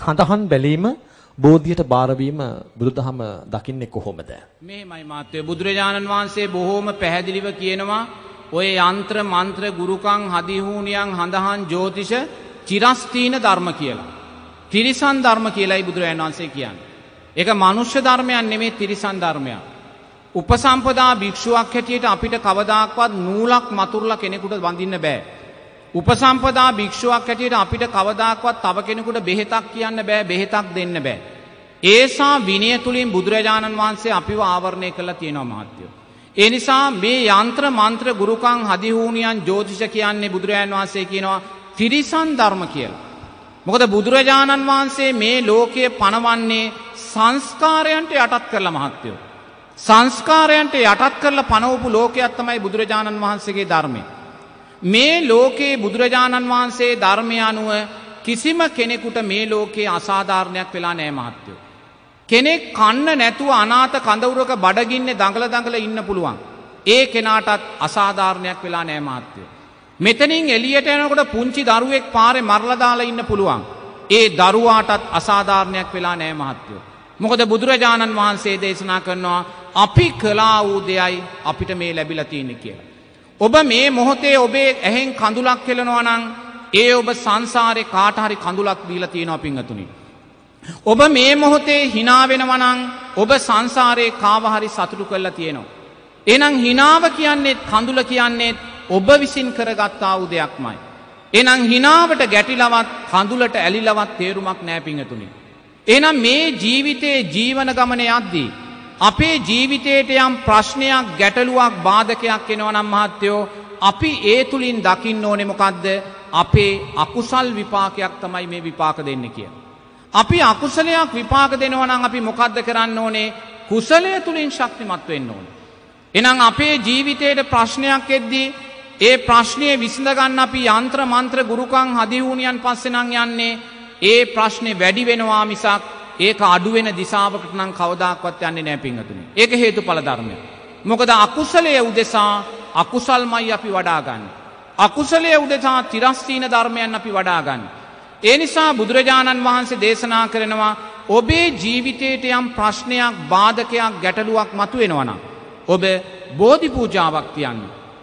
කඳහන් බැලීම බෝධියට බාරවීම බුදුදහම දකින්නේ කොහොමද? මෙහෙමයි මාත්‍ය බුදුරජාණන් වහන්සේ බොහෝම පැහැදිලිව කියනවා ඔය යంత్ర මන්ත්‍ර ගුරුකම් හදිහූනියන් හඳහන් ජ්‍යොතිෂ චිරස්තීන ධර්ම කියලා. තිරිසන් ධර්ම කියලායි බුදුරජාණන් වහන්සේ කියන්නේ. ඒක මනුෂ්‍ය ධර්මයක් නෙමෙයි තිරිසන් ධර්මයක්. උපසම්පදා භික්ෂුවක් හැටියට අපිට කවදාක්වත් නූලක් මතුරුලා කෙනෙකුට වඳින්න බෑ. උපසම්පදා භික්ෂුවක් හැටියට අපිට කවදාක්වත් තව කෙනෙකුට බෙහෙතක් කියන්න බෑ, බෙහෙතක් දෙන්න බෑ. ඒසා විනය තුලින් බුදුරජාණන් වහන්සේ අපිව ආවරණය කළා තියෙනවා මහත්තයෝ. ඒ නිසා මේ යంత్ర මන්ත්‍ර ගුරුකම් හදිහූනියන් ජ්‍යොතිෂ කියන්නේ බුදුරජාණන් වහන්සේ කියනවා තිරිසන් ධර්ම කියලා. මොකද බුදුරජාණන් වහන්සේ මේ ලෝකයේ පණවන්නේ සංස්කාරයන්ට යටත් කරලා මහත්තයෝ. සංස්කාරයන්ට යටත් කරලා පණවපු ලෝකයක් තමයි බුදුරජාණන් වහන්සේගේ ධර්මය. මේ ලෝකේ බුදුරජාණන් වහන්සේ ධර්මය අනුව කිසිම කෙනෙකුට මේ ලෝකේ අසාධාරණයක් වෙලා නැහැ මහත්තයෝ. කෙනෙක් කන්න නැතුව අනාථ කඳවුරක බඩගින්නේ දඟල ඉන්න පුළුවන්. ඒ කෙනාටත් අසාධාරණයක් වෙලා නැහැ මහත්තයෝ. මෙතනින් එළියට යනකොට පුංචි දරුවෙක් පාරේ මරලා දාලා ඉන්න පුළුවන්. ඒ දරුවාටත් අසාධාරණයක් වෙලා නැහැ මහත්තයෝ. මොකද බුදුරජාණන් වහන්සේ දේශනා කරනවා අපි කළා වූ දෙයයි අපිට මේ ලැබිලා තියෙන්නේ කියලා. ඔබ මේ මොහොතේ ඔබේ ඇහෙන් කඳුලක් කෙලනවා නම් ඒ ඔබ සංසාරේ කාට හරි කඳුලක් දීලා තියෙනවා පිංගතුනි. ඔබ මේ මොහොතේ hina වෙනවා නම් ඔබ සංසාරේ කාව හරි සතුටු කරලා තියෙනවා. එහෙනම් hinaව කියන්නේ කඳුල කියන්නේ ඔබ විසින් කරගත්තා වූ දෙයක්මයි. එහෙනම් hinaවට ගැටිලවත් කඳුලට ඇලිලවත් තේරුමක් නැහැ පිංගතුනි. එහෙනම් මේ ජීවිතේ ජීවන ගමනේ යද්දී අපේ ජීවිතයට යම් ප්‍රශ්නයක් ගැටලුවක් බාධකයක් එනවා නම් මහත්තයෝ අපි ඒ තුලින් දකින්න ඕනේ මොකද්ද? අපේ අකුසල් විපාකයක් තමයි මේ විපාක දෙන්නේ කියලා. අපි අකුසලයක් විපාක දෙනවා නම් අපි මොකද්ද කරන්න ඕනේ? කුසලය තුලින් ශක්තිමත් වෙන්න ඕනේ. එහෙනම් අපේ ජීවිතේට ප්‍රශ්නයක් එද්දී ඒ ප්‍රශ්නේ විසඳ ගන්න අපි යంత్ర මන්ත්‍ර ගුරුකම් හදිහූනියන් පස්සේ නම් යන්නේ ඒ ප්‍රශ්නේ වැඩි වෙනවා මිසක් ඒක අඩු වෙන දිශාවකට නම් කවදාක්වත් යන්නේ නැහැ පිංගතුනි. ඒක හේතුඵල ධර්මයක්. මොකද අකුසලයේ උදෙසා අකුසල්මයි අපි වඩා ගන්න. අකුසලයේ උදෙසා තිරස්චීන ධර්මයන් අපි වඩා ගන්න. ඒ නිසා බුදුරජාණන් වහන්සේ දේශනා කරනවා ඔබේ ජීවිතයට යම් ප්‍රශ්නයක්, බාධකයක්, ගැටලුවක් මතුවෙනවා නම් ඔබ බෝධි පූජාවක් තියන්න.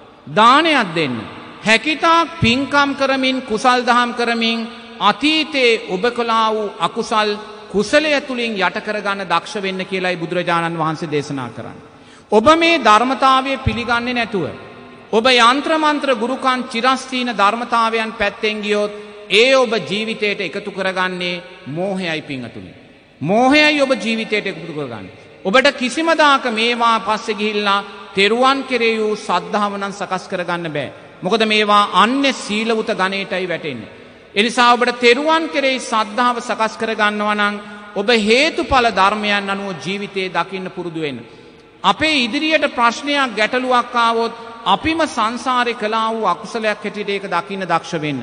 දානයක් දෙන්න. හැකිතාක් පින්කම් කරමින් කුසල් දහම් කරමින් අතීතයේ ඔබ කළා වූ අකුසල් කුසලය තුලින් යට කරගන්න දක්ෂ වෙන්න කියලායි බුදුරජාණන් වහන්සේ දේශනා කරන්නේ. ඔබ මේ ධර්මතාවය පිළිගන්නේ නැතුව ඔබ යంత్ర මන්ත්‍ර ගුරුකම් චිරස්තීන ධර්මතාවයන් පැත්තෙන් ගියොත් ඒ ඔබ ජීවිතයට එකතු කරගන්නේ මෝහයයි පිංගතුනි. මෝහයයි ඔබ ජීවිතයට එකතු කරගන්නේ. ඔබට කිසිම දාක මේවා පස්සේ ගිහිල්ලා තෙරුවන් කෙරෙහි වූ සද්ධාව නම් සකස් කරගන්න බෑ. මොකද මේවා අන්නේ සීලවුත ගණේටයි වැටෙන්නේ. එනිසා ඔබට තෙරුවන් කෙරෙහි සද්ධාව සකස් කරගන්නවා නම් ඔබ හේතුඵල ධර්මයන් අනුව ජීවිතේ දකින්න පුරුදු වෙන්න. අපේ ඉදිරියට ප්‍රශ්නයක් ගැටලුවක් ආවොත් අපිම සංසාරේ කළා වූ අකුසලයක් හැටියට ඒක දකින්න දක්ෂ වෙන්න.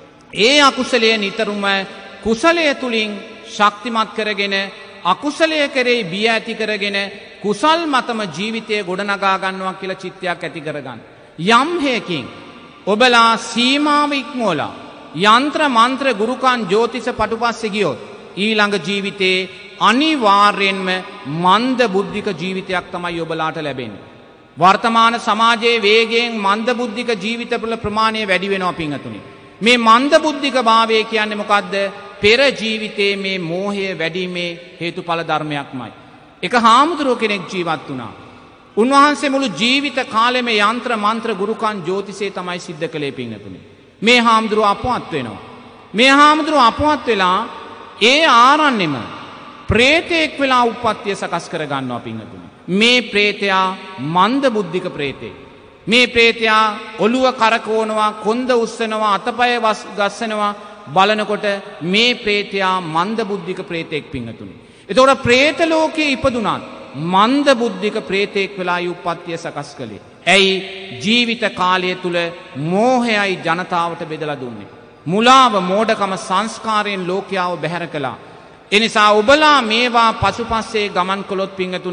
ඒ අකුසලය නිතරම කුසලය තුලින් ශක්තිමත් කරගෙන අකුසලය කෙරෙහි බිය ඇති කරගෙන කුසල් මතම ජීවිතය ගොඩනගා ගන්නවා කියලා චිත්තයක් ඇති කරගන්න. යම් හේකින් ඔබලා සීමාව ඉක්මවලා යంత్ర මන්ත්‍ර ගුරුකම් ජ්‍යොතිෂ පටුපස්සේ ගියොත් ඊළඟ ජීවිතේ අනිවාර්යෙන්ම මන්ද බුද්ධික ජීවිතයක් තමයි ඔබලාට ලැබෙන්නේ. වර්තමාන සමාජයේ වේගයෙන් මන්ද බුද්ධික ජීවිතවල ප්‍රමාණය වැඩි වෙනවා පිංගතුනි. මේ මන්ද බුද්ධික භාවය කියන්නේ මොකද්ද? පෙර ජීවිතයේ මේ මෝහය වැඩිීමේ හේතුඵල ධර්මයක්මයි. එක හාමුදුරුව කෙනෙක් ජීවත් වුණා. උන්වහන්සේ මුළු ජීවිත කාලෙම යంత్ర මන්ත්‍ර ගුරුකම් ජ්‍යොතිෂය තමයි සිද්ධ කළේ පිංගතුනි. මේ හාමුදුරුව අපවත් වෙනවා. මේ හාමුදුරුව අපවත් වෙලා ඒ ආරණ්‍යෙම ප්‍රේතෙක් වෙලා උප්පත්තිය සකස් කර ගන්නවා පිංගතුනි. මේ ප්‍රේතයා මන්ද බුද්ධික ප්‍රේතෙක්. මේ ප්‍රේතයා ඔළුව කරකවනවා, කොන්ද උස්සනවා, අතපය ගස්සනවා. බලනකොට මේ ප්‍රේතයා මන්ද බුද්ධික ප්‍රේතෙක් පිංගතුනි. එතකොට ප්‍රේත ලෝකයේ ඉපදුනත් මන්ද බුද්ධික ප්‍රේතෙක් වෙලා උප්පත්තිය සකස් කළේ. ඇයි? ජීවිත කාලය තුල මෝහයයි ජනතාවට බෙදලා දුන්නේ. මුලාව, මෝඩකම, සංස්කාරයෙන් ලෝකයාව බැහැර කළා. එනිසා ඔබලා මේවා පසුපස්සේ ගමන් කළොත් පිංගතුනි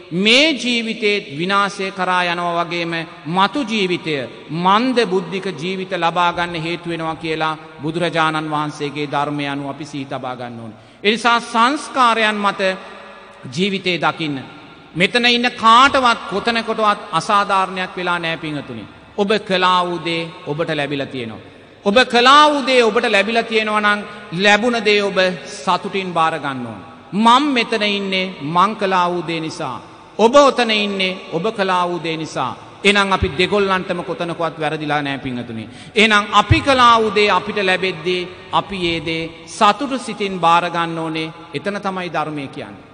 මේ ජීවිතේ විනාශය කරා යනවා වගේම මතු ජීවිතය මන්ද බුද්ධික ජීවිත ලබා ගන්න හේතු වෙනවා කියලා බුදුරජාණන් වහන්සේගේ ධර්මය අනුව අපි සිහි තබා ගන්න ඕනේ. ඒ නිසා සංස්කාරයන් මත ජීවිතේ දකින්න. මෙතන ඉන්න කාටවත් කොතනකටවත් අසාධාරණයක් වෙලා නැහැ පිංගතුනි. ඔබ කළා වූ දේ ඔබට ලැබිලා තියෙනවා. ඔබ කළා වූ දේ ඔබට ලැබිලා තියෙනවා නම් ලැබුණ දේ ඔබ සතුටින් බාර ගන්න ඕන. මම මෙතන ඉන්නේ මං කළා වූ දේ නිසා. ඔබ ඔතන ඉන්නේ ඔබ කළා වූ දේ නිසා. එහෙනම් අපි දෙගොල්ලන්ටම කොතනකවත් වැරදිලා නැහැ පිංගතුනි. එහෙනම් අපි කළා වූ දේ අපිට ලැබෙද්දී අපි ඒ දේ සතුටු සිතින් බාර ගන්න ඕනේ. එතන තමයි ධර්මය කියන්නේ.